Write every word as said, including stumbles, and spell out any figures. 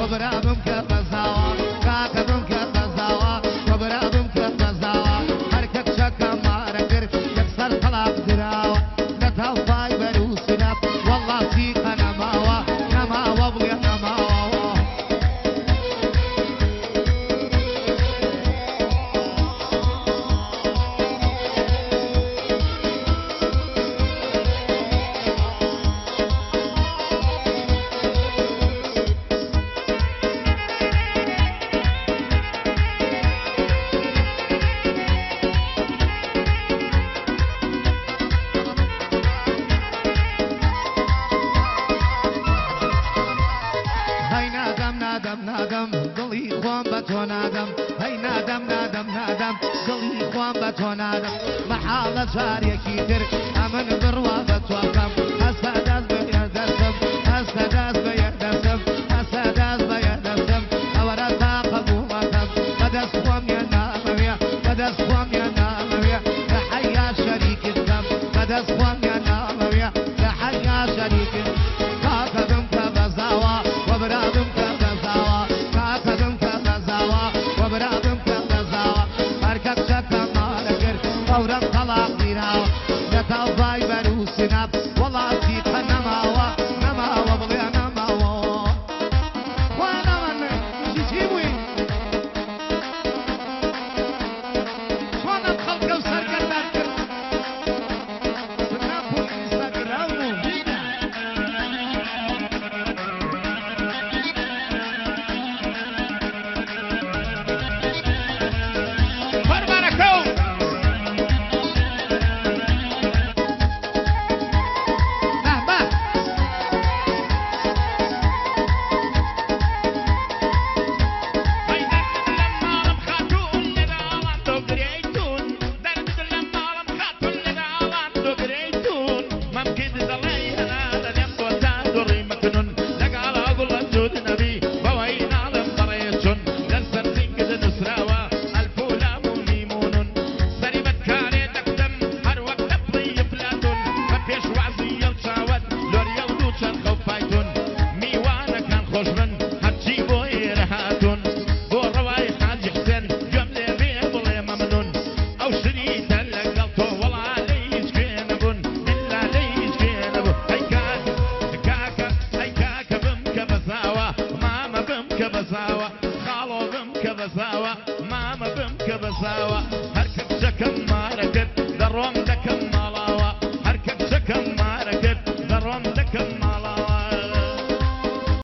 وبرابم كبزاوا كاكبم كبزاوا وبرابم كبزاوا هركك شكا ماركر يكسر طلاق دراوا نتوفاي بروسنا والله فيك انا ماوا نماوا بغي نماوا نادم دڵی خۆم بە تۆ نادەم هەی نادەم نادەم نادەم دڵی خۆم بە تۆ نادەم مەحاڵە چارێکی تر ئەمن بڕوا بە تۆ بکەم هەستا دەست بە یەردەستم هەستا دەست بە یەردەستم هەستا دەست بە یەردەستم ئەوەرە تاقە بوومەکەم بەدەست خۆم یە نامەوێ بەدەست خۆم یە نامەوێ لە حەیا شەریکت بکەم بەدەست خۆم یە نامەوێ لە حەیا شەریکت کاکەدم کە بەزاوە وەبرادم کە فورا طلاق ديناوا نتوفاي بروسنا والله فيك نماوا نماوا بغي نماوا وانا من جيتيوي شلون ادخل كوثر قلبك سنابو انستغرامو ماما بم كبساوة هركب شكم ما ركب دروم دكم مالاوة هركب شكم ما ركب دروم دكم